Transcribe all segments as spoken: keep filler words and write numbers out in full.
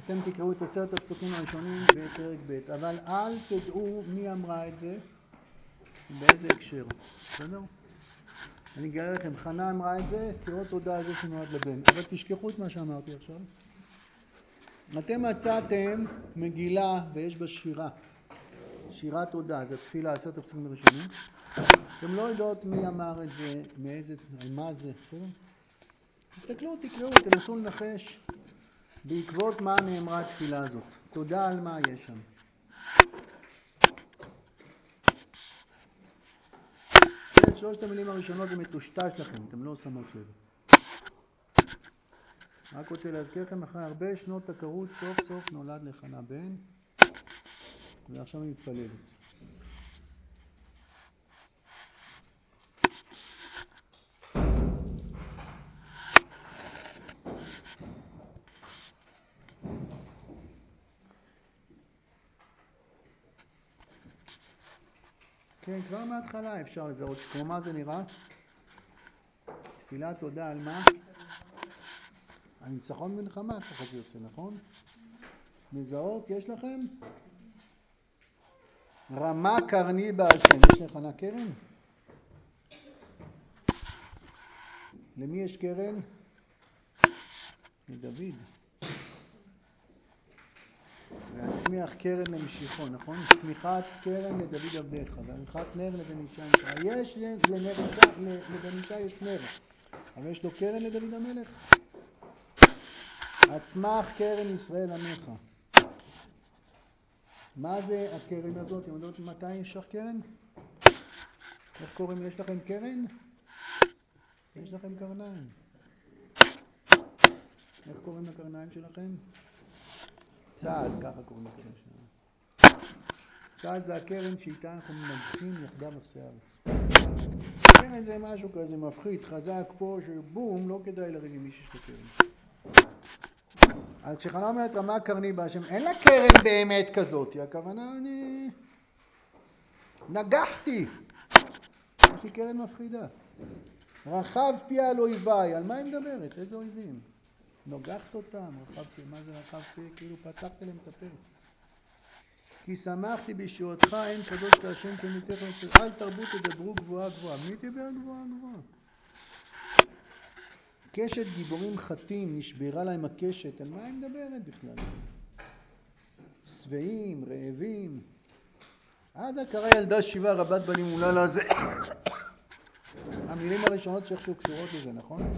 אתם תקראו את עשרת הפסוקים הראשונים בפרק ב', אבל אל תדעו מי אמרה את זה, באיזה הקשר, בסדר? אני אגלה לכם, חנה אמרה את זה, כאות תודה על זה שנולד לבן, אבל תשכחו את מה שאמרתי עכשיו. אתם מצאתם מגילה ויש בה שירה, שירת תודה, זה תפילה, עשרת הפסוקים הראשונים. אתם לא יודעות מי אמר את זה, מאיזה, על מה זה, בסדר? תסתכלו, תקראו, תנסו לנחש בעקבות מה נאמרה התפילה הזאת. תודה על מה יש שם. את שלושת המילים הראשונות זה מטושטש לכם, אתם לא שמות לב. רק רוצה להזכיר לכם, אחרי הרבה שנות הכרות, סוף סוף נולד לחנה בן, ועכשיו היא מתפללת. כן, כבר מההתחלה אפשר לזהות, כמו מה זה נראה? תפילת תודה על מה? הניצחון מלחמה, ככה זה יוצא, נכון? מזהות, יש לכם? רמה קרני בהשם, יש לחנה קרן? למי יש קרן? לדוד. והצמיח קרן למשיחו, נכון? צמיחת קרן לדוד עבדיך, ועריכת נר לבן אישה. יש לבן אישה יש נר, אבל יש לו קרן לדוד המלך. הצמח קרן ישראל עמך. מה זה הקרן הזאת? אתם יודעות מתי יש לך קרן? איך קוראים? יש לכם קרן? יש לכם קרניים. איך קוראים לקרניים שלכם? צעד, ככה קוראים לקרן שלנו. צעד זה הקרן שאיתה אנחנו מנגחים יחדיו אפסי הארץ. קרן זה משהו כזה מפחיד, חזק פה, שבום, לא כדאי לריב עם מישהו של קרן. אז כשחנה אומרת רמה קרני בהשם, אין לה קרן באמת כזאת, הכוונה אני נגחתי. יש לי קרן מפחידה. רחב פי על אויביי, על מה היא מדברת? איזה אויבים? נוגחת אותם, רחב פי, מה זה רחב פי? כאילו פתחת להם את הפה. כי שמחתי בישועתך, אין קדוש להשם כמיתך, אל תרבו תדברו גבוהה גבוהה. מי דיבר גבוהה גבוהה? קשת גיבורים חטים, נשברה להם הקשת, על מה היא מדברת בכלל? שבעים, רעבים. עד הקרא ילדה שבעה רבת בנים מולה לזה. המילים הראשונות שאיכשהו קשורות לזה, נכון?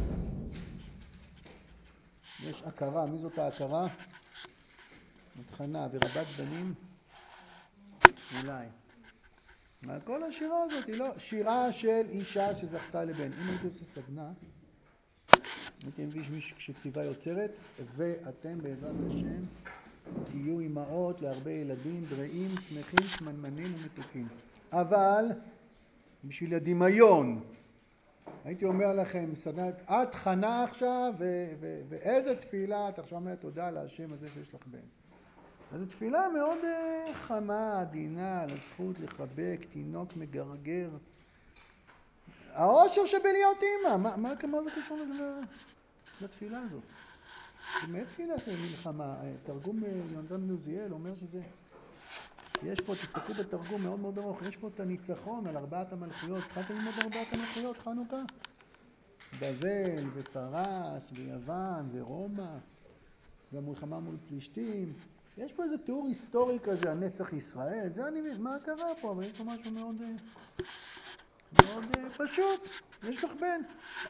יש הכרה, מי זאת ההכרה? מתחנה ורבת בנים? אולי. כל השירה הזאת היא לא שירה של אישה שזכתה לבן. אם הייתי עושה סדנה, הייתי מביש מישהו כשכתיבה יוצרת, ואתם בעזרת השם תהיו אימהות להרבה ילדים בריאים, שמחים, שמנמנים ומתוקים. אבל בשביל הדמיון, הייתי אומר לכם, סדנת, את חנה עכשיו, ו- ו- ואיזה תפילה, את עכשיו אומרת תודה להשם הזה שיש לך בן. אז זו תפילה מאוד uh, חמה, עדינה, על הזכות לחבק, תינוק מגרגר. האושר שבלהיות אימא, מה, מה, מה זה קשור לתפילה הזאת? זה באמת תפילה של מלחמה. תרגום יונתן בן עוזיאל אומר שזה, יש פה, תסתכלו בתרגום מאוד מאוד ארוך, יש פה את הניצחון על ארבעת המלכויות. התחלתם ללמוד ארבעת המלכויות, חנוכה? בבל ופרס ויוון ורומא, והמלחמה מול פלישתים. יש פה איזה תיאור היסטורי כזה, הנצח ישראל. זה אני מבין, מה קרה פה? אבל יש פה משהו מאוד, מאוד פשוט. יש לך בן.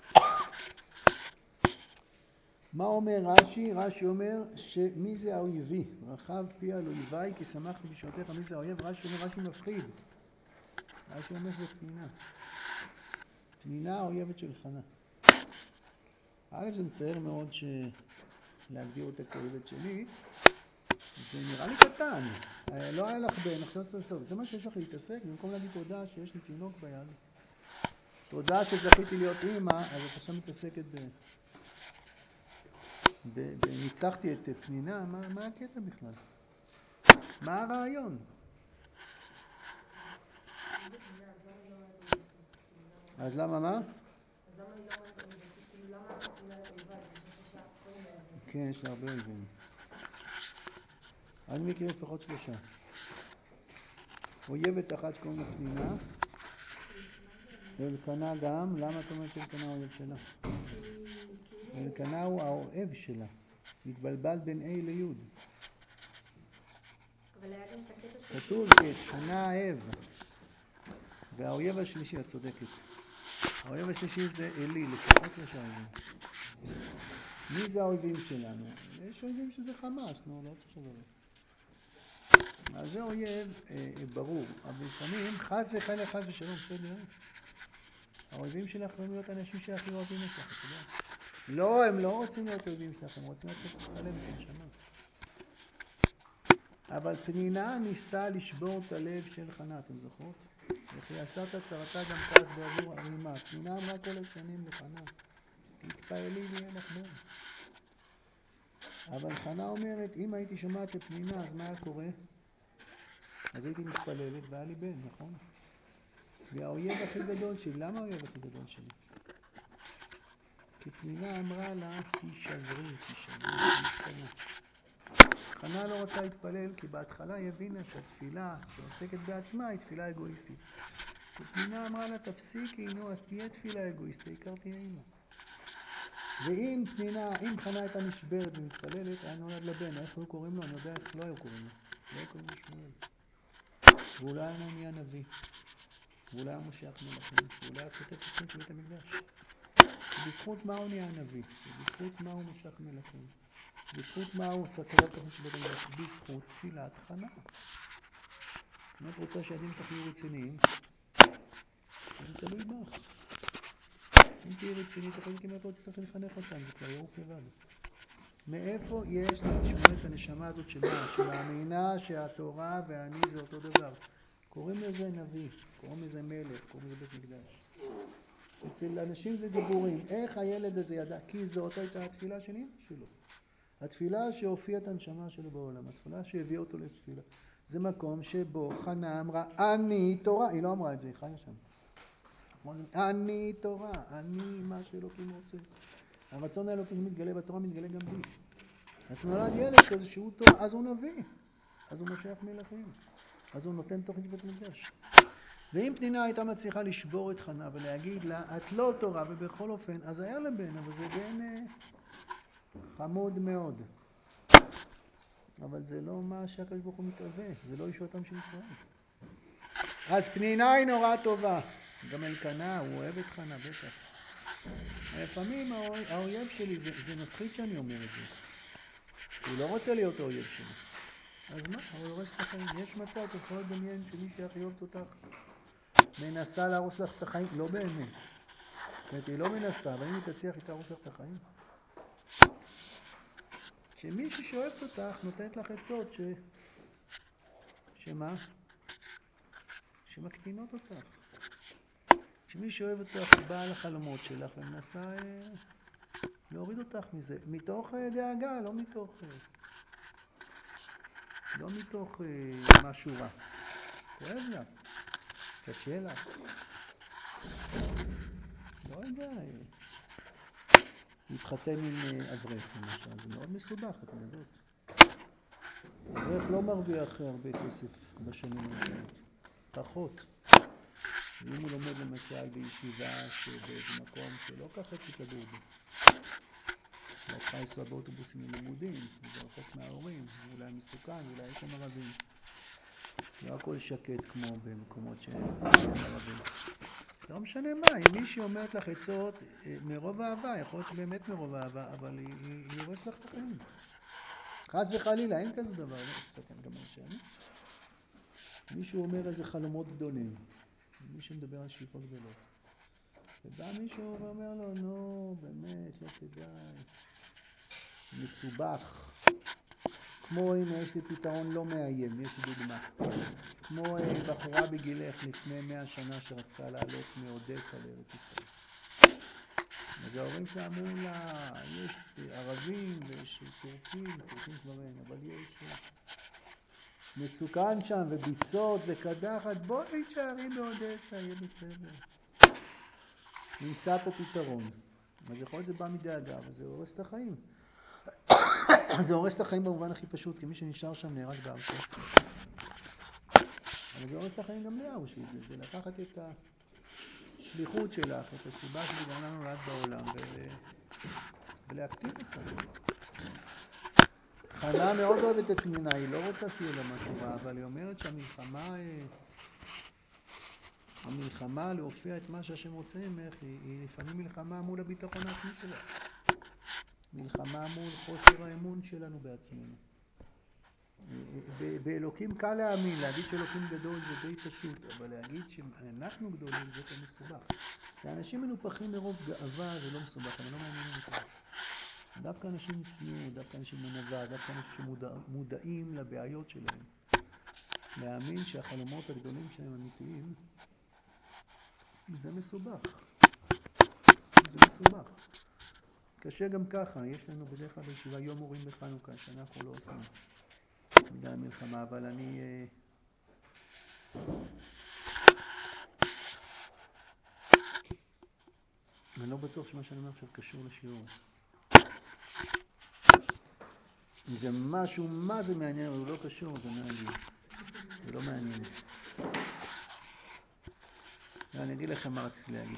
מה אומר רש"י? רש"י אומר שמי זה האויבי? רחב פי על אויביי כי שמחתי בישועתך. מי זה האויב? רש"י אומר, רש"י מפחיד. רש"י אומר זה פנינה. פנינה האויבת של חנה. א', זה מצער מאוד שלהגדיר אותה כאויבת שלי. זה נראה לי קטן. לא היה לך בן, עכשיו סוף סוף. זה מה שיש לך להתעסק, במקום להגיד תודה שיש לי תינוק ביד. תודה שזכיתי להיות אימא, אז את עכשיו מתעסקת ב... וניצחתי את פנינה, מה, מה הקטע בכלל? מה הרעיון? אז למה מה? אז למה היא לא אומרת אויבתי? כאילו למה היא אומרת אויביי? אני חושבת שיש לה כל מיני אויבים. כן, יש לה הרבה אויבים. אני מכיר לפחות שלושה. אויבת אחת שקוראים לה פנינה. אלקנה גם. למה את אומרת שאלקנה הוא אויב שלה? אלקנה הוא האוהב שלה. מתבלבל בין A ל-Y. אבל היה גם את הקטע של... כתוב שחנה האב. והאויב השלישי, את צודקת. האויב השלישי זה אלי, לפחות שלושה אויבים. מי זה האויבים שלנו? יש אויבים שזה חמאס, נו, לא צריך לדבר. אז זה אויב אה, ברור, אבל לפעמים חס וחלילה חס ושלום, בסדר? האויבים שלך יכולים להיות אנשים שהכי אוהבים אותך, אתה יודע? לא, הם לא רוצים להיות אויבים שלך, הם רוצים לתת לך לב את הנשמה. אבל פנינה ניסתה לשבור את הלב של חנה, אתם זוכרות? וכי עשת צרתה גם כך בעבור האימה. פנינה אמרה כל השנים לחנה, תתפעלי ויהיה לך בן. אבל חנה אומרת, אם הייתי שומעת את פנינה, אז מה היה קורה? אז הייתי מתפללת והיה לי בן, נכון? והאויב הכי גדול שלי, למה האויב הכי גדול שלי? כי פנינה אמרה לה, תישברי, תישברי, תישברי. חנה לא רוצה להתפלל, כי בהתחלה היא הבינה שהתפילה שעוסקת בעצמה היא תפילה אגואיסטית. ופנינה אמרה לה, תפסיקי, נו, אז תהיה תפילה אגואיסטית, העיקר תהיה אימא. ואם פנינה, אם חנה הייתה נשברת ומתפללת, היה נולד לבן, איך היו קוראים לו? אני יודע איך לא היו קוראים לו. לא היו קוראים לו שמואל. ואולי היה נהיה נביא. ואולי היה משיח מלכים. ואולי היה כותב תוכן של בית המקדש. בזכות מה הוא נהיה נביא? בזכות מה הוא משיח מלכים? בזכות מה הוא כתב תוכן של בית המקדש? בזכות תפילת חנה. אם את רוצה שהילדים שלך יהיו רציניים, זה תלוי בך. אם תהיי רצינית, אחרי זה כמעט לא תצטרך לחנך אותם, זה כבר יעוף לבד. מאיפה יש לשמוע את הנשמה הזאת שמה? שמאמינה שהתורה והאני זה אותו דבר. קוראים לזה נביא, קוראים לזה מלך, קוראים לזה בית מקדש. אצל אנשים זה דיבורים. איך הילד הזה ידע? כי זאת הייתה התפילה של אמא שלו. התפילה שהופיעה את הנשמה שלו בעולם, התפילה שהביאה אותו לתפילה. זה מקום שבו חנה אמרה, אני תורה. היא לא אמרה את זה, היא חיה שם. אני תורה, אני מה שאלוקים רוצה. הרצון האלוקי שמתגלה בתורה מתגלה גם בי. אז נולד ילד כזה שהוא תורה, אז הוא נביא. אז הוא משיח מלכים. אז הוא נותן תוכן של בית המקדש. ואם פנינה הייתה מצליחה לשבור את חנה ולהגיד לה, את לא תורה, ובכל אופן, אז היה לה בן, אבל זה בן אה, חמוד מאוד. אבל זה לא מה שהקדוש ברוך הוא מתאווה, זה לא ישועתם של ישראל. אז פנינה היא נורא טובה. גם אלקנה, הוא אוהב את חנה, בטח. לפעמים האויב שלי, זה, זה מפחיד שאני אומר את זה. הוא לא רוצה להיות האויב שלי. אז מה? הוא הורס את החיים. יש מצב, אתה יכול לדמיין שמי שהכי אוהבת אותך מנסה להרוס לך את החיים? לא באמת. זאת היא לא מנסה, אבל אם היא תצליח, היא תהרוס לך את החיים. שמישהי שאוהבת אותך נותנת לך עצות ש... שמה? שמקטינות אותך. שמי שאוהב אותך באה לחלומות שלך ומנסה אה, להוריד אותך מזה. מתוך אה, דאגה, לא מתוך... אה, לא מתוך אה, משהו רע. כואב לה. קשה לה. לא יודע. אה, להתחתן עם אה, אברך למשל. זה מאוד מסובך, אתם יודעות. אברך לא מרוויח הרבה כסף בשנים הראשונות. פחות. ואם הוא לומד למשל בישיבה שבאיזה מקום שלא ככה כדור בו. אולי צריכה לנסוע באוטובוסים ללימודים, וזה רחוק מההורים, ואולי מסוכן, ואולי יש שם ערבים. לא הכל שקט כמו במקומות שאין ערבים. לא משנה מה, אם מישהי אומרת לך עצות מרוב אהבה, יכול להיות שבאמת מרוב אהבה, אבל היא, היא, היא הורס לך את החיים. חס וחלילה, אין כזה דבר, לא תסכן גם על השני. מישהו אומר איזה חלומות גדולים, מישהו מדבר על שאיפות גדולות. ובא מישהו ואומר לו, נו, באמת, לא כדאי. מסובך. כמו, הנה, יש לי פתרון לא מאיים, יש לי דוגמה. כמו בחורה בגילך לפני מאה שנה שרצתה לעלות מאודסה לארץ ישראל. אז ההורים שלה אמרו לה, יש ערבים ויש טורקים, טורקים כבר אין, אבל יש מסוכן שם וביצות וקדחת, בואי תשארי באודסה, יהיה בסדר. נמצא פה פתרון. אז יכול להיות זה בא מדאגה, וזה הורס את החיים. זה הורס את החיים במובן הכי פשוט, כי מי שנשאר שם נהרג באושוויץ. אבל זה הורס את החיים גם באושוויץ, זה לקחת את השליחות שלך, את הסיבה שבגללה נולד בעולם, ו... ולהקטין אותה. חנה מאוד אוהבת את פנינה, היא לא רוצה שיהיה לה משהו רע, אבל היא אומרת שהמלחמה, המלחמה להופיע את מה שהשם רוצה ממך, היא, היא לפעמים מלחמה מול הביטחון העצמי שלה. מלחמה מול חוסר האמון שלנו בעצמנו. באלוקים קל להאמין, להגיד שאלוקים גדול זה די פשוט, אבל להגיד שאנחנו גדולים זה יותר מסובך. כשאנשים מנופחים מרוב גאווה זה לא מסובך, אבל לא מעניינים אותם. דווקא אנשים צניעות, דווקא אנשים מנווה, דווקא אנשים שמודעים לבעיות שלהם. להאמין שהחלומות הגדולים שלהם אמיתיים, זה מסובך. זה מסובך. קשה גם ככה, יש לנו בדרך כלל בישיבה יום הורים בחנוכה, שאנחנו לא עושים בגלל המלחמה, אבל אני... אני לא בטוח שמה שאני אומר עכשיו קשור לשיעור. זה משהו, מה זה מעניין, אבל הוא לא קשור, זה מעניין. זה לא מעניין. אני אגיד לכם מה רציתי להגיד.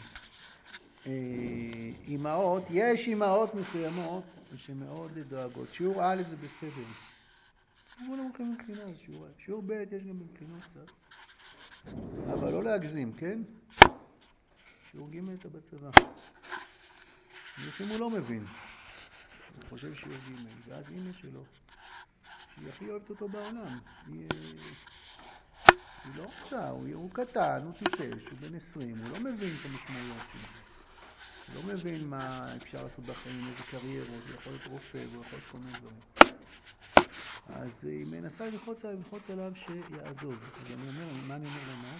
אמהות, יש אמהות מסוימות שמאוד דואגות. שיעור א' זה בסדר. אבל לא הולכים מבחינה, זה שיעור א'. שיעור ב' יש גם מבחינות קצת. אבל לא להגזים, כן? שיעור ג' אתה בצבא. לפעמים הוא לא מבין. הוא חושב שיעור ג', ואז אמא שלו, שהיא הכי אוהבת אותו בעולם. היא, היא לא רוצה, הוא, הוא קטן, הוא טיפש, הוא בן עשרים, הוא לא מבין את המשמעויות שלו. הוא לא מבין מה אפשר לעשות בחיים, איזה קריירות, הוא יכול להיות רופא, הוא יכול להיות כל מיני דברים. אז היא מנסה ללחוץ עליו, ללחוץ עליו שיעזוב. אז אני אומר, מה אני אומר לנו?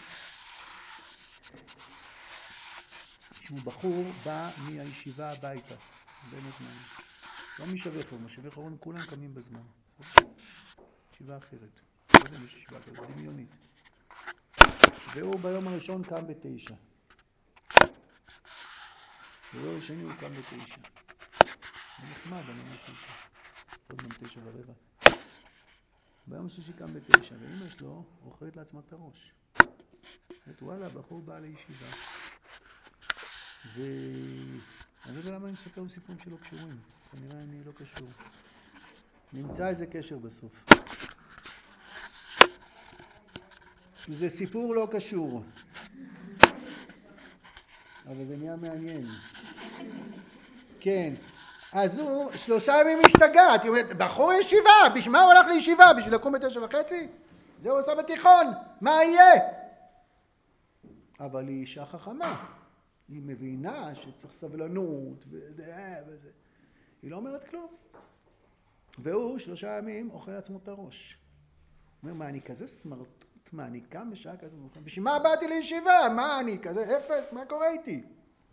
שהוא בחור בא מהישיבה הביתה, בין הזמן. לא משווה חורון, משווה חורון כולם קמים בזמן. ישיבה אחרת. לא יודע אם יש ישיבה כזאת, דמיונית. והוא ביום הראשון קם בתשע. ביום השני הוא קם בתשע. זה נחמד, אני אומר תשע. עוד גם תשע ורבע. ביום השלישי קם בתשע, ואמא שלו אוכלת לעצמה את הראש. ואת וואלה, הבחור בא לישיבה. ו... אני לא יודע למה אני מספר סיפורים שלא קשורים. כנראה אני לא קשור. נמצא איזה קשר בסוף. זה סיפור לא קשור. אבל זה נהיה מעניין. כן. אז הוא שלושה ימים משתגעת. היא אומרת, בחור ישיבה, בשביל מה הוא הלך לישיבה? בשביל לקום בתשע וחצי? זה הוא עושה בתיכון. מה יהיה? אבל היא אישה חכמה. היא מבינה שצריך סבלנות וזה. היא לא אומרת כלום. והוא שלושה ימים אוכל לעצמו את הראש. הוא אומר, מה, אני כזה סמרטוט? מה, אני קם בשעה כזה מוכן? בשביל מה באתי לישיבה? מה, אני כזה אפס? מה קורה איתי?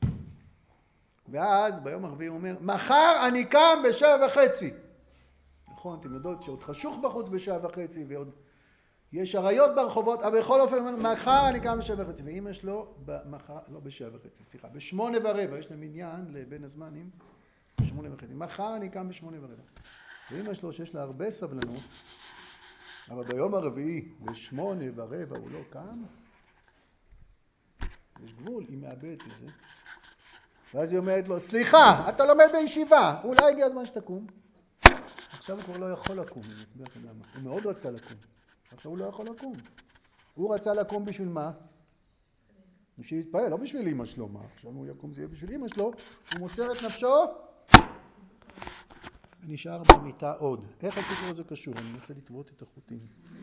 ואז ביום הרביעי הוא אומר, מחר אני קם בשעה וחצי. נכון, אתם יודעות שעוד חשוך בחוץ בשעה וחצי, ועוד יש עריות ברחובות, אבל בכל אופן, מחר אני קם בשעה וחצי. ואמא שלו, במחר, לא בשעה וחצי, סליחה, בשמונה ורבע, יש להם עניין לבין הזמנים, בשמונה וחצי. מחר אני קם בשמונה ורבע. ואמא שלו שיש לה הרבה סבלנות, אבל ביום הרביעי, בשמונה ורבע הוא לא קם, יש גבול, היא מאבדת את זה. ואז היא אומרת לו, סליחה, אתה לומד בישיבה, אולי הגיע הזמן שתקום. עכשיו הוא כבר לא יכול לקום, אני אסביר לכם למה. הוא מאוד רצה לקום, עכשיו הוא לא יכול לקום. הוא רצה לקום בשביל מה? בשביל להתפעל, לא בשביל אמא שלו, מה? עכשיו הוא יקום, זה יהיה בשביל אמא שלו, הוא מוסר את נפשו, ונשאר במיטה עוד. איך הסיפור הזה קשור? אני מנסה לטוות את החוטים.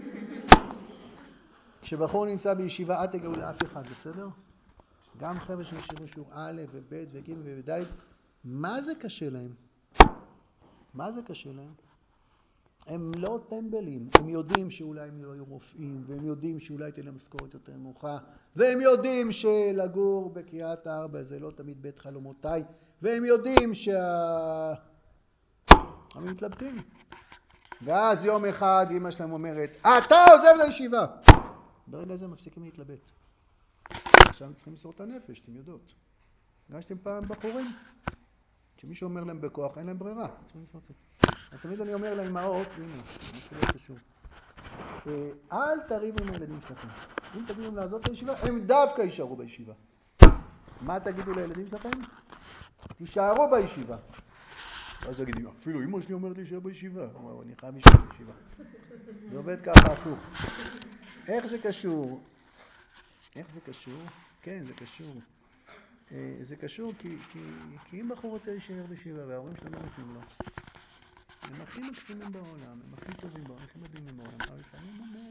כשבחור נמצא בישיבה, אל תגעו לאף אחד, בסדר? גם חבר'ה שנשארו שיעור א' וב' וג' ובד', מה זה קשה להם? מה זה קשה להם? הם לא טמבלים, הם יודעים שאולי הם לא יהיו רופאים, והם יודעים שאולי תהיה להם משכורת יותר נמוכה, והם יודעים שלגור בקריית ארבע זה לא תמיד בית חלומותיי, והם יודעים שה... הם מתלבטים. ואז יום אחד אמא שלהם אומרת, אתה עוזב את הישיבה. ברגע הזה מפסיקים להתלבט. עכשיו צריכים למסור את הנפש, אתם יודעות. ראיתם פעם בחורים? כשמישהו אומר להם בכוח, אין להם ברירה. צריכים למסור את זה. אז תמיד אני אומר לאמהות, הנה, מתחיל להיות קשור. אל תריבו עם הילדים שלכם. אם תגידו להם לעזוב את הישיבה, הם דווקא יישארו בישיבה. מה תגידו לילדים שלכם? תישארו בישיבה. אז תגידו, אפילו אמא שלי אומרת לי שיהיה בישיבה. וואו, אני חייב להישאר בישיבה. זה עובד ככה הפוך. איך זה קשור? איך זה קשור? כן, זה קשור. זה קשור כי, כי, כי אם בחור רוצה להישאר בישיבה וההורים שלו לא נותנים לו, הם הכי מקסימים בעולם, הם הכי טובים בעולם, הכי מדהימים בעולם, אבל לפעמים הם...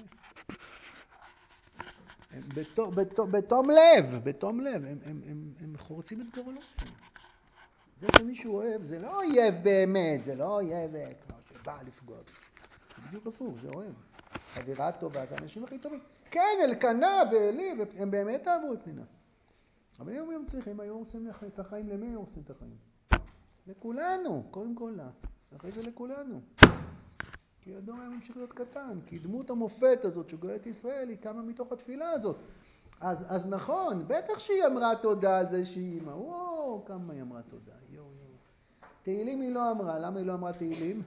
הם בתום, בתום, בתום לב, בתום לב, הם, הם, הם, הם חורצים את גורלו. זה שמישהו אוהב, זה לא אויב באמת, זה לא אויב כמו שבא לפגוע. זה בדיוק הפוך, זה אוהב. חברה טובה, זה האנשים הכי טובים. כן, אלקנה ואלי, הם באמת אהבו את פנינה. אבל היום הם צריכים, היו עושים את החיים, למי היו עושים את החיים? לכולנו, קודם כל לה. אחרי זה לכולנו. כי הדור היה ממשיך להיות קטן, כי דמות המופת הזאת שגואלת ישראל היא קמה מתוך התפילה הזאת. אז, אז נכון, בטח שהיא אמרה תודה על זה שהיא אמא. וואו, כמה היא אמרה תודה. יו, יו. תהילים היא לא אמרה. למה היא לא אמרה תהילים?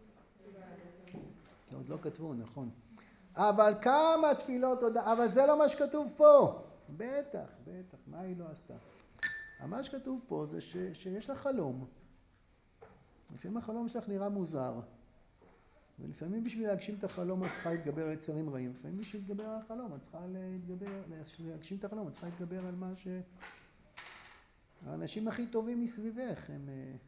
כי עוד לא כתבו, נכון. אבל כמה תפילות תודה. אבל זה לא מה שכתוב פה. בטח, בטח. מה היא לא עשתה? מה שכתוב פה זה ש, שיש לה חלום. לפעמים החלום שלך נראה מוזר. ולפעמים בשביל להגשים את החלום את צריכה להתגבר על יצרים רעים. לפעמים בשביל להתגבר על החלום את צריכה להתגבר, להגשים את החלום, את צריכה להתגבר על מה ש... האנשים הכי טובים מסביבך הם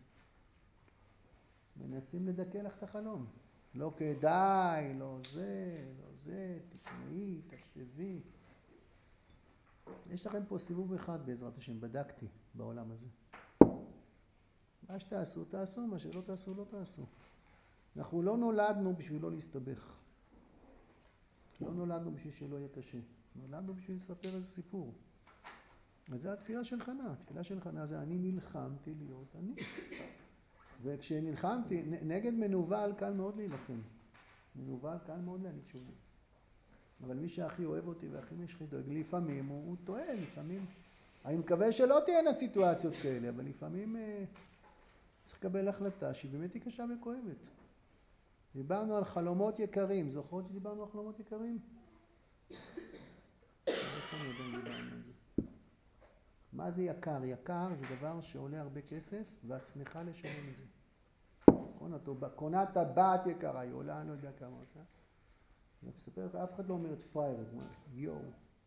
מנסים לדכא לך את החלום. לא כדאי, לא זה, לא זה, תשמעי, תחשבי. יש לכם פה סיבוב אחד בעזרת השם, בדקתי בעולם הזה. מה שתעשו, תעשו, מה שלא תעשו, לא תעשו. אנחנו לא נולדנו בשביל לא להסתבך. לא נולדנו בשביל שלא יהיה קשה. נולדנו בשביל לספר איזה סיפור. וזה התפילה של חנה. התפילה של חנה זה אני נלחמתי להיות אני. וכשנלחמתי, נגד מנוול קל מאוד להילחם. מנוול קל מאוד להגיד שולי. אבל מי שהכי אוהב אותי והכי משחית, לפעמים הוא, הוא טועה, לפעמים... אני מקווה שלא תהיינה סיטואציות כאלה, אבל לפעמים אה, צריך לקבל החלטה שהיא באמת היא קשה וכואבת. דיברנו על חלומות יקרים. זוכרות שדיברנו על חלומות יקרים? איפה אני יודע דיברנו על זה? מה זה יקר? יקר זה דבר שעולה הרבה כסף ואת שמחה לשלם את זה. קונה טבעת יקרה, היא עולה, אני לא יודע כמה אותה. אני מספר לך, אף אחד לא אומר את פריירת, יואו.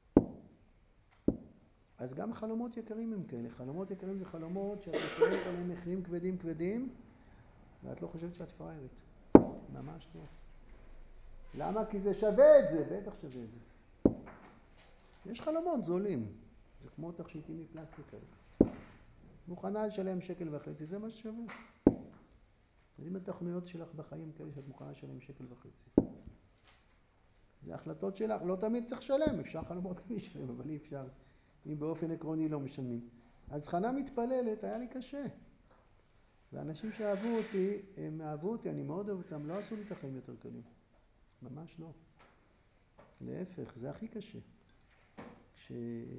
אז גם חלומות יקרים הם כאלה. חלומות יקרים זה חלומות שאת משלמת עליהם מחירים כבדים כבדים ואת לא חושבת שאת פריירת. ממש לא. למה? כי זה שווה את זה, בטח שווה את זה. יש חלומות זולים. זה כמו תכשיטים מפלסטיק כאלה. מוכנה לשלם שקל וחצי, זה מה ששווה. אז אם התוכניות שלך בחיים כאלה שאת מוכנה לשלם שקל וחצי. זה החלטות שלך, לא תמיד צריך לשלם, אפשר חלומות גם לשלם, אבל אי אפשר, אם באופן עקרוני לא משלמים. אז חנה מתפללת, היה לי קשה. ואנשים שאהבו אותי, הם אהבו אותי, אני מאוד אוהב אותם, לא עשו לי את החיים יותר קלים. ממש לא. להפך, זה הכי קשה. כש...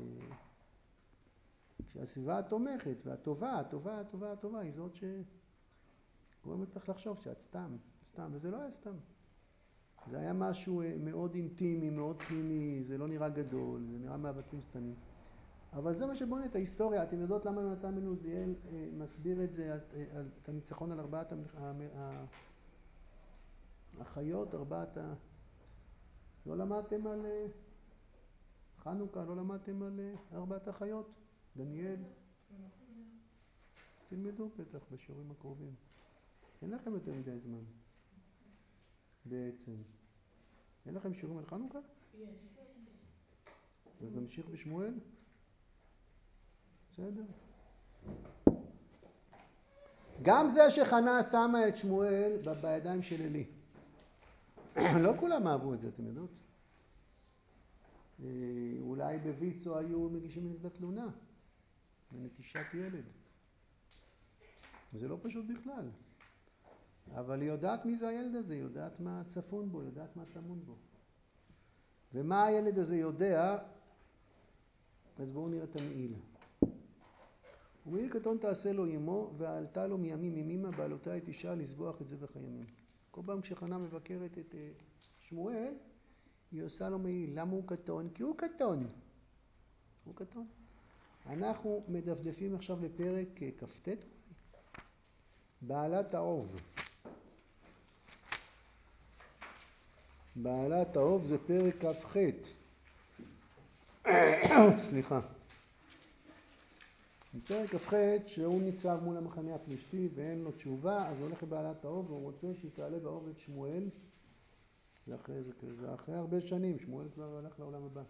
כשהסביבה התומכת והטובה, הטובה, הטובה, הטובה, היא זאת שגורמת לך לחשוב שאת סתם, סתם, וזה לא היה סתם. זה היה משהו מאוד אינטימי, מאוד פנימי, זה לא נראה גדול, זה נראה מאבקים סתמים. אבל זה מה שבונה את ההיסטוריה. אתם יודעות למה יונתן בן עוזיאל מסביר את זה, את הניצחון על ארבעת החיות, ארבעת ה... לא למדתם על חנוכה, לא למדתם על ארבעת החיות? דניאל? תלמדו בטח בשיעורים הקרובים. אין לכם יותר מדי זמן. בעצם. אין לכם שיעורים על חנוכה? יש. אז נמשיך בשמואל? בסדר. גם זה שחנה שמה את שמואל בידיים של אלי. לא כולם אהבו את זה, אתם יודעות? אולי בויצו היו מגישים נגדה תלונה. לנטישת ילד. זה לא פשוט בכלל. אבל היא יודעת מי זה הילד הזה, היא יודעת מה צפון בו, היא יודעת מה תמון בו. ומה הילד הזה יודע? אז בואו נראה את המעיל. ומעיל קטון תעשה לו אמו, ועלתה לו מימים ימימה בעלותה את אישה לסבוח את זבח הימים. כל פעם כשחנה מבקרת את שמואל, היא עושה לו מעיל. למה הוא קטון? כי הוא קטון. הוא קטון. אנחנו מדפדפים עכשיו לפרק כ"ט, בעלת האוב. בעלת האוב זה פרק כ"ח. סליחה. בפרק כ"ח שהוא ניצב מול המחנה הפלישתי ואין לו תשובה, אז הוא הולך לבעלת האוב והוא רוצה שהיא תעלה באוב את שמואל. זה אחרי, זה, זה אחרי הרבה שנים, שמואל כבר הלך לעולם הבא.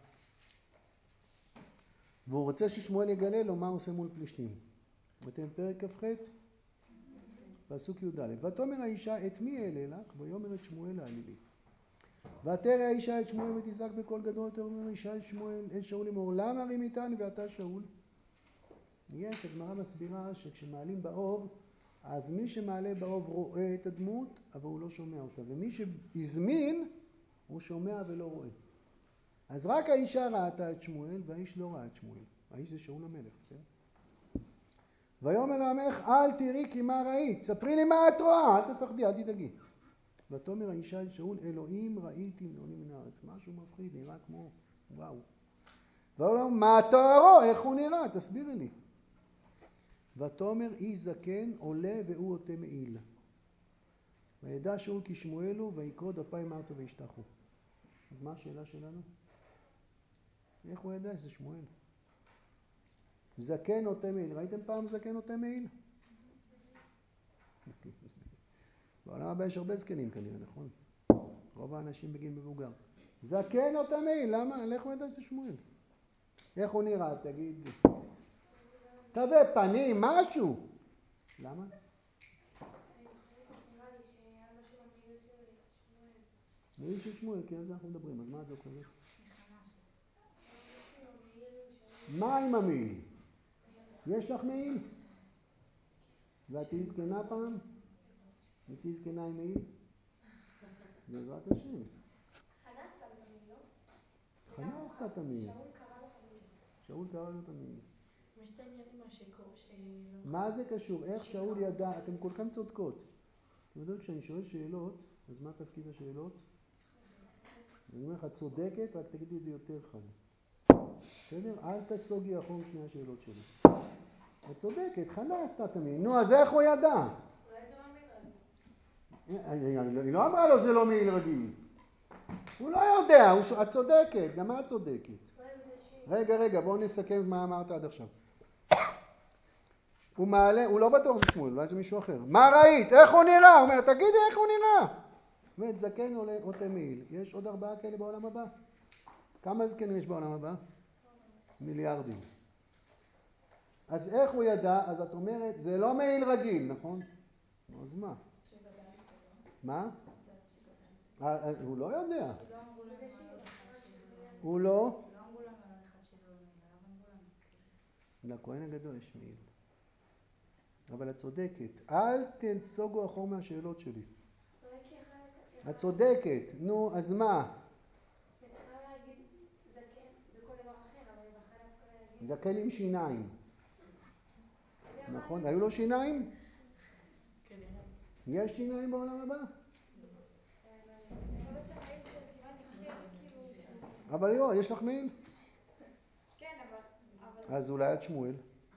והוא רוצה ששמואל יגלה לו מה הוא עושה מול פלישתים. ואתם פרק כ"ח, פסוק י"ד. ותאמר האישה את מי אעלה לך? ויאמר את שמואל העלי לי. ותרא האישה את שמואל ותזעק בקול גדול. ותאמר האישה את שמואל את שאול לאמור, למה רימיתני ואתה שאול? יש, הגמרא מסבירה שכשמעלים באוב, אז מי שמעלה באוב רואה את הדמות, אבל הוא לא שומע אותה. ומי שהזמין, הוא שומע ולא רואה. אז רק האישה ראתה את שמואל, והאיש לא ראה את שמואל. האיש זה שאול המלך, כן? ויאמר לו המלך, אל תראי כי מה ראית, ספרי לי מה את רואה, אל תפחדי, אל תדאגי. ותאמר האישה את שאול, אלוהים ראיתי מעוני מן הארץ. משהו מפחיד, נראה כמו וואו. ואומר לו, מה תוארו, איך הוא נראה, תסבירי לי. ותאמר איש זקן עולה והוא עוטה מעיל. וידע שאול כי שמואל הוא, ויקרוד אפיים ארצה וישתחו. אז מה השאלה שלנו? איך הוא ידע שזה שמואל? זקן עוטה מעיל. ראיתם פעם זקן עוטה מעיל? בעולם הבא יש הרבה זקנים כנראה, נכון? רוב האנשים בגיל מבוגר. זקן עוטה מעיל, למה? איך הוא ידע שזה שמואל? איך הוא נראה? תגיד. תווה פנים, משהו. למה? מעיל של שמואל, כי על זה אנחנו מדברים, אז מה את זוכרת? מה עם המעיל? יש לך מעיל? ואת תהי זקנה פעם? ותהי זקנה עם מעיל? בעזרת השם. חנה עשתה לו את המעיל, לא? חנה עשתה את המעיל. שאול קרא לו את המעיל. שאול קרא לו את המעיל. יש את העניין עם השיקור שלא... מה זה קשור? איך שאול ידע? אתם כולכם צודקות. אתם יודעים, כשאני שואל שאלות, אז מה תפקיד השאלות? אני אומר לך, צודקת, רק תגידי את זה יותר חד. בסדר? אל תסוגי אחור לפני השאלות שלי. את צודקת, חנה עשתה את המעיל. נו, אז איך הוא ידע? אולי זה לא מעיל רגיל. היא לא אמרה לו זה לא מעיל רגיל. הוא לא יודע, את צודקת, גם את צודקת. רגע, רגע, בואו נסכם מה אמרת עד עכשיו. הוא מעלה, הוא לא בטוח זה שמואל, אולי זה מישהו אחר. מה ראית? איך הוא נראה? הוא אומר, תגידי איך הוא נראה. זאת זקן עולה עוטה מעיל. יש עוד ארבעה כאלה בעולם הבא? כמה זקנים יש בעולם הבא? מיליארדים. אז איך הוא ידע? אז את אומרת, זה לא מעיל רגיל, נכון? אז מה? מה? הוא לא יודע. הוא לא? לא אמרו לנו על אחד שזה לא מעיל, עליו אמרו לנו. לכהן הגדול יש מעיל. אבל את צודקת. אל תנסוגו אחור מהשאלות שלי. את צודקת. נו, אז מה? יכולה להגיד זקן בכל דבר אחר, אבל היא בחרה דווקא להגיד... זקן עם שיניים. נכון? היו לו שיניים? כנראה. יש שיניים בעולם הבא? יכול להיות שהמעיל של סימן הכי כאילו שהוא... אבל לא, יש לך מעיל? כן, אבל... אז אולי את שמואל.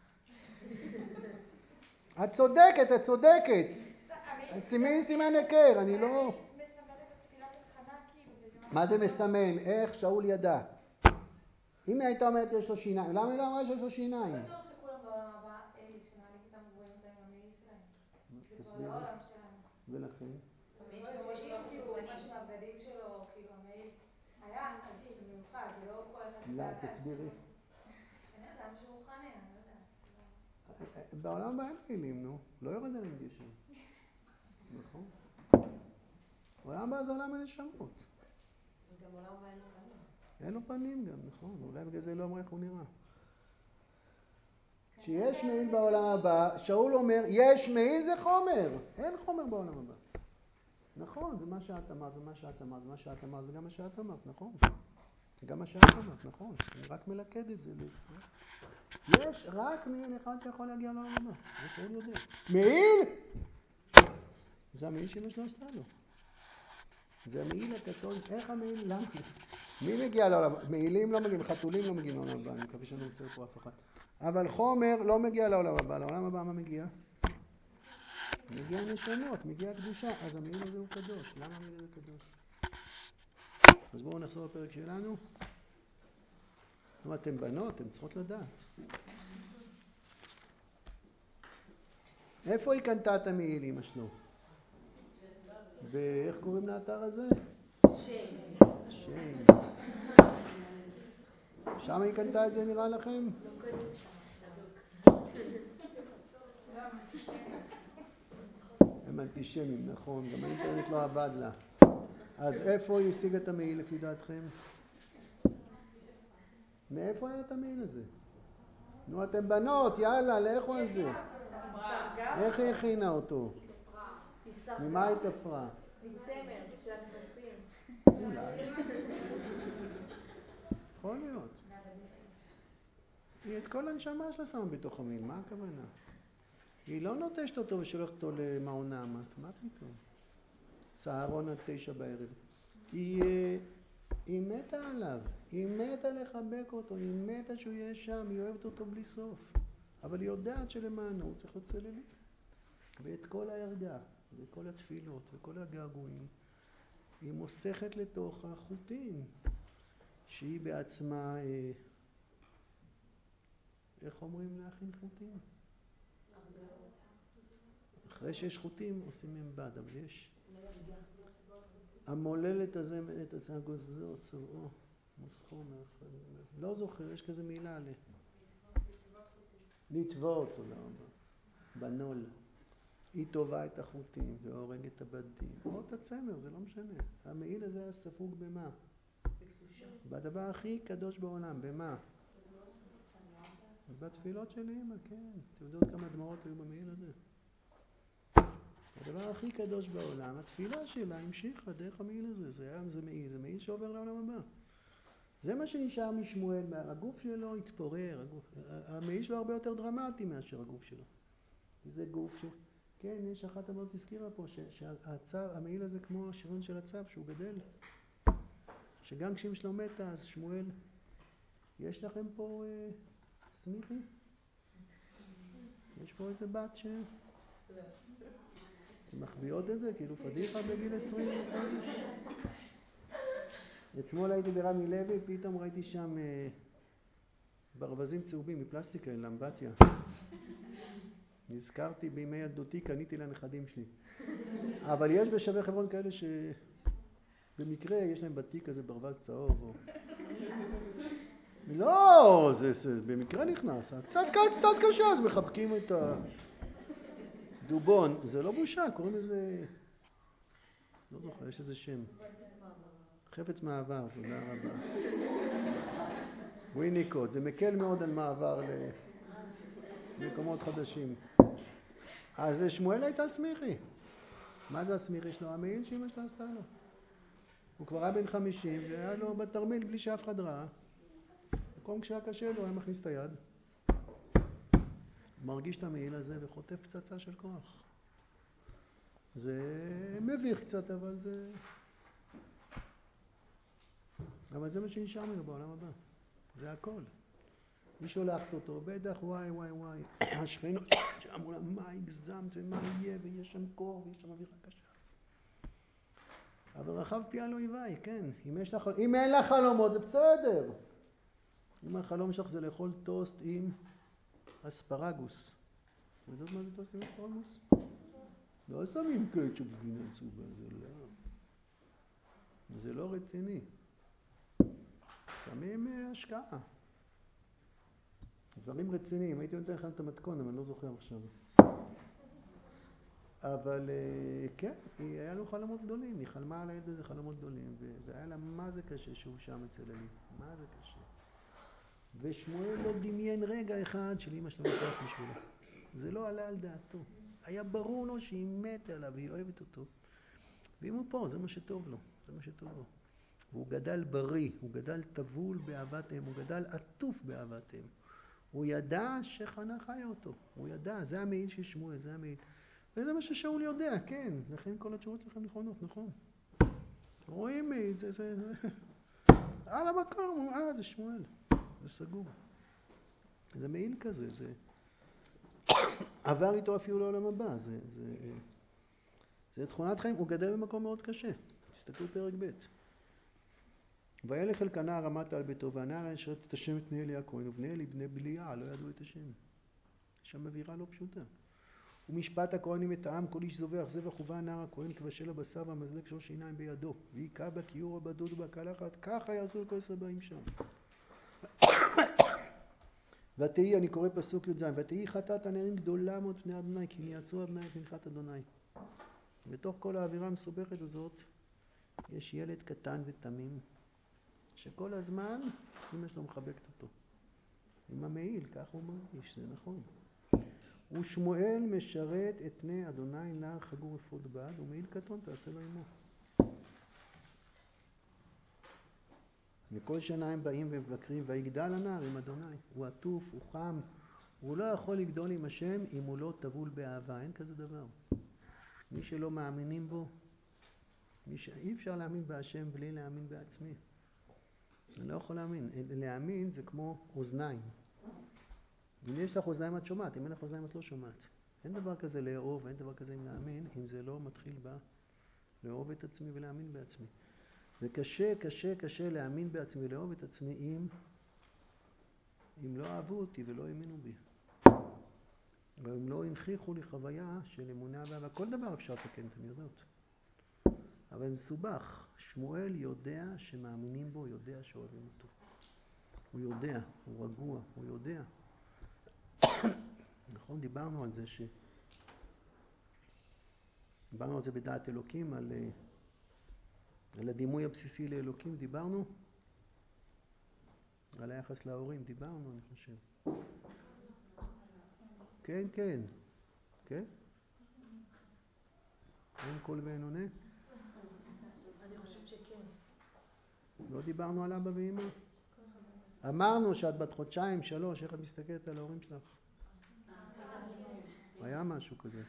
את צודקת, את צודקת. שימי סימן היכר, אני לא... אני מסמל את התפילה של חנה כאילו... מה זה מסמן? איך שאול ידע? אם היא הייתה אומרת יש לו שיניים, למה היא לא אמרה שיש לו שיניים? לא בטוח שכולם בעולם הבא, אלה שמעלים איתם אז רואים אותם עם המעיל שלהם. זה כבר לא העולם שלנו. ולכן? המעיל שלו כאילו משהו מהבגדים שלו, כאילו המעיל היה עדין במיוחד, זה לא כל אחד לא, תסבירי. כנראה זה היה משהו רוחני, אני לא יודעת. בעולם הבא אין מעילים, נו. לא יורד עליהם גשם. נכון? בעולם הבא זה עולם הנשמות. גם עולם הבא אין לו פנים. אין לו פנים גם, נכון. אולי בגלל זה לא אמר איך הוא נראה. שיש מעיל בעולם הבא, שאול אומר, יש מעיל זה חומר. אין חומר בעולם הבא. נכון, זה מה שאת אמרת, ומה שאת אמרת, ומה שאת אמרת, וגם מה שאת אמרת, נכון? גם מה שאת אומרת, נכון, אני רק מלכד את זה. יש רק מעיל אחד שיכול להגיע לעולם הבא, זה שאול יודע. מעיל! זה המעיל שאמא שלו עשתה לו. זה המעיל הקטון, איך המעיל? למה? מי מגיע לעולם? מעילים לא מגיעים, חתולים לא מגיעים לעולם הבא, אני מקווה שאני לא רוצה פה אף אחד. אבל חומר לא מגיע לעולם הבא, לעולם הבא מה מגיע? מגיע נשמות, מגיע קדושה, אז המעיל הזה הוא קדוש. למה המעיל הזה קדוש? אז בואו נחזור לפרק שלנו. אתם בנות, אתם צריכות לדעת. איפה היא קנתה את המעיל, אמא שלו? ואיך קוראים לאתר הזה? שיין. שיין. שם היא קנתה את זה נראה לכם? הם אנטישמים, נכון, גם האינטרנט לא עבד לה. אז איפה היא השיגה את המעיל לפי דעתכם? מאיפה היה את המעיל הזה? נו, אתם בנות, יאללה, לכו על זה. איך היא הכינה אותו? ממה היא תפרה? מצמר של הכבשים. אולי. יכול להיות. היא את כל הנשמה שלה שמה בתוך המעיל, מה הכוונה? היא לא נוטשת אותו ושולחת אותו למעון נעמת, מה פתאום? צהרון עד תשע בערב. היא, היא מתה עליו, היא מתה לחבק אותו, היא מתה שהוא יהיה שם, היא אוהבת אותו בלי סוף. אבל היא יודעת שלמענו הוא צריך לצללי. ואת כל הערגה, וכל התפילות, וכל הגעגועים, היא מוסכת לתוך החוטים, שהיא בעצמה, אה, איך אומרים להכין חוטים? אחרי שיש חוטים עושים מהם בד, אבל יש המוללת הזה את עצה גוזר צוראו מוסכו מאחד, לא זוכר, יש כזה מילה עליה, לתבוע אותו לרבה בנול. היא טובה את החוטים והורג את הבדים או את הצמר, זה לא משנה. המעיל הזה היה ספוג במה? בקדושה, בדבר הכי קדוש בעולם. במה? בתפילות של אמא, כן. אתם יודעות כמה דמעות היו במעיל הזה? הדבר הכי קדוש בעולם, התפילה שלה המשיכה דרך המעיל הזה. זה היה, זה מעיל, זה מעיל שעובר לעולם הבא. זה מה שנשאר משמואל. הגוף שלו התפורר, הגוף, המעיל שלו הרבה יותר דרמטי מאשר הגוף שלו. זה גוף ש... כן, יש אחת אמרת הזכירה פה, שהמעיל הזה כמו השריון של הצו, שהוא גדל. שגם כשאמא שלו מתה, אז שמואל, יש לכם פה אה, סמיכי? יש פה איזה בת ש... אתם מחביאות את זה? כאילו פדיחה בגיל עשרים וחודש? אתמול הייתי ברמי לוי, פתאום ראיתי שם אה, ברווזים צהובים מפלסטיקה, למבטיה. נזכרתי בימי ילדותי, קניתי לנכדים שלי. אבל יש בשבי חברון כאלה שבמקרה יש להם בתיק כזה ברווז צהוב. או... לא, זה, זה במקרה נכנס. קצת קצת קשה, אז מחבקים את הדובון. זה לא בושה, קוראים לזה... לא זוכר, יש איזה שם. חפץ מעבר, תודה רבה. וויניקוט, זה מקל מאוד על מעבר למקומות חדשים. אז לשמואל הייתה סמיכי. מה זה הסמיכי שלו? המעיל שאמא שלה עשתה לו. הוא כבר היה בן חמישים והיה לו בתרמיל בלי שאף אחד ראה. במקום כשהיה קשה לו, היה מכניס את היד. מרגיש את המעיל הזה וחוטף פצצה של כוח. זה מביך קצת, אבל זה... אבל זה מה שנשאר ממנו בעולם הבא. זה הכל. היא שולחת אותו, בטח וואי וואי וואי. השכנות שאמרו לה, מה הגזמת ומה יהיה, ויש שם קור ויש שם אווירה קשה. אבל רחב פי על אויביי, כן. אם, יש לך, אם אין לך חלומות, זה בסדר. אם החלום שלך זה לאכול טוסט עם אספרגוס. אתה יודעת מה זה טוסט עם אספרגוס? לא שמים קטשופ גבינה צהובה, זה לא. זה לא רציני. שמים השקעה. דברים רציניים. הייתי נותן לכם את המתכון, אבל אני לא זוכר עכשיו. אבל כן, היא היה לו חלומות גדולים. היא חלמה על הילד הזה חלומות גדולים. והיה לה מה זה קשה שהוא שם אצל אלי. מה זה קשה. ושמואל לא דמיין רגע אחד של אמא שלו מתח בשבילו. זה לא עלה על דעתו. היה ברור לו שהיא מתה עליו והיא אוהבת אותו. ואם הוא פה, זה מה שטוב לו. זה מה שטוב לו. והוא גדל בריא, הוא גדל טבול באהבת אם, הוא גדל עטוף באהבת אם. הוא ידע שחנה חיה אותו, הוא ידע, זה המעיל של שמואל, זה המעיל. וזה מה ששאול יודע, כן, לכן כל התשובות שלכם נכונות, נכון. רואים מעיל, זה, זה, זה, על המקום, אה, זה שמואל, זה סגור. זה מעיל כזה, זה עבר איתו אפילו לעולם הבא, זה, זה, זה תכונת חיים, הוא גדל במקום מאוד קשה. תסתכלו פרק ב'. וילך אלקנה רמת על ביתו, והנער ישרת את השם את בני אלי הכהן, ובני אלי בני בליעה לא ידעו את השם. שם אווירה לא פשוטה. ומשפט הכהנים את העם, כל איש זובח זבח ובא הנער הכהן כבשל הבשר והמזלג שלוש עיניים בידו, ויקע בה כיור הבדוד ובקלחת, ככה יעשו לכל סבאים שם. ותהי, אני קורא פסוק י"ז, ותהי חטאת הנערים גדולה מאוד פני אדוני, כי ניעצו אדוני את מנחת אדוני. בתוך כל האווירה המסובכת הזאת, יש ילד קטן ותמים, שכל הזמן אמא שלו מחבקת אותו. עם המעיל, כך הוא מרגיש, זה נכון. ושמואל משרת את פני אדוני נער חגור אפוד בד, ומעיל קטון תעשה לו עמו. וכל שנה הם באים ומבקרים, ויגדל הנער עם אדוני. הוא עטוף, הוא חם, הוא לא יכול לגדול עם השם אם הוא לא טבול באהבה, אין כזה דבר. מי שלא מאמינים בו, מי ש... אי אפשר להאמין בהשם בלי להאמין בעצמי. אני לא יכול להאמין. להאמין זה כמו אוזניים. אם יש לך אוזניים את שומעת, אם אין לך אוזניים את לא שומעת. אין דבר כזה לאהוב, אין דבר כזה עם להאמין, אם זה לא מתחיל בה לאהוב את עצמי ולהאמין בעצמי. וקשה, קשה, קשה להאמין בעצמי, לאהוב את עצמי אם, אם לא אהבו אותי ולא האמינו בי. והם לא הנכיחו לי חוויה של אמונה ואהבה. כל דבר אפשר לתקן, אתם יודעות. אבל מסובך. שמואל יודע שמאמינים בו, יודע שאוהבים אותו. הוא יודע, הוא רגוע, הוא יודע. נכון, דיברנו על זה ש... דיברנו על זה בדעת אלוקים, על, על הדימוי הבסיסי לאלוקים, דיברנו? על היחס להורים, דיברנו, אני חושב. כן, כן. כן? אין קול ואין עונה? אני חושבת שכן. לא דיברנו על אבא ואמא? אמרנו שאת בת חודשיים, שלוש, איך את מסתכלת על ההורים שלך? היה משהו כזה.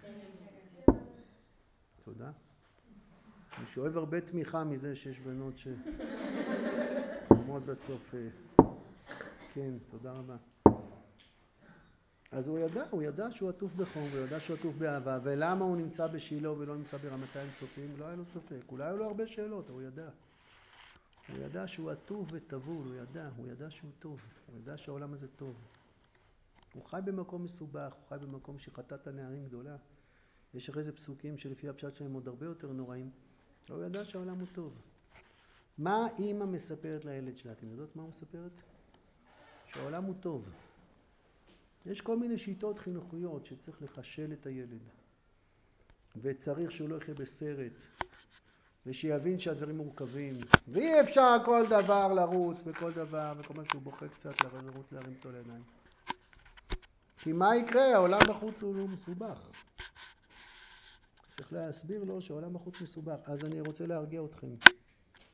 תודה. אני שואב הרבה תמיכה מזה שיש בנות שאומרות בסוף. כן, תודה רבה. אז הוא ידע, הוא ידע שהוא עטוף בחום, הוא ידע שהוא עטוף באהבה, ולמה הוא נמצא בשילה ולא נמצא ברמתיים צופים? לא היה לו ספק. אולי היו לו הרבה שאלות, הוא ידע. הוא ידע שהוא עטוף וטבול, הוא ידע, הוא ידע שהוא טוב, הוא ידע שהעולם הזה טוב. הוא חי במקום מסובך, הוא חי במקום שחטאת הנערים גדולה. יש אחרי זה פסוקים שלפי הפשט שלהם עוד הרבה יותר נוראים. הוא ידע שהעולם הוא טוב. מה אמא מספרת לילד שלה? אתם יודעות מה הוא מספרת? שהעולם הוא טוב. יש כל מיני שיטות חינוכיות שצריך לחשל את הילד. וצריך שהוא לא יחיה בסרט. ושיבין שהדברים מורכבים. ואי אפשר כל דבר לרוץ בכל דבר, וכל מה שהוא בוכה קצת לרוץ להרים אותו לעיניים. כי מה יקרה? העולם בחוץ הוא לא מסובך. צריך להסביר לו שהעולם בחוץ מסובך. אז אני רוצה להרגיע אתכם.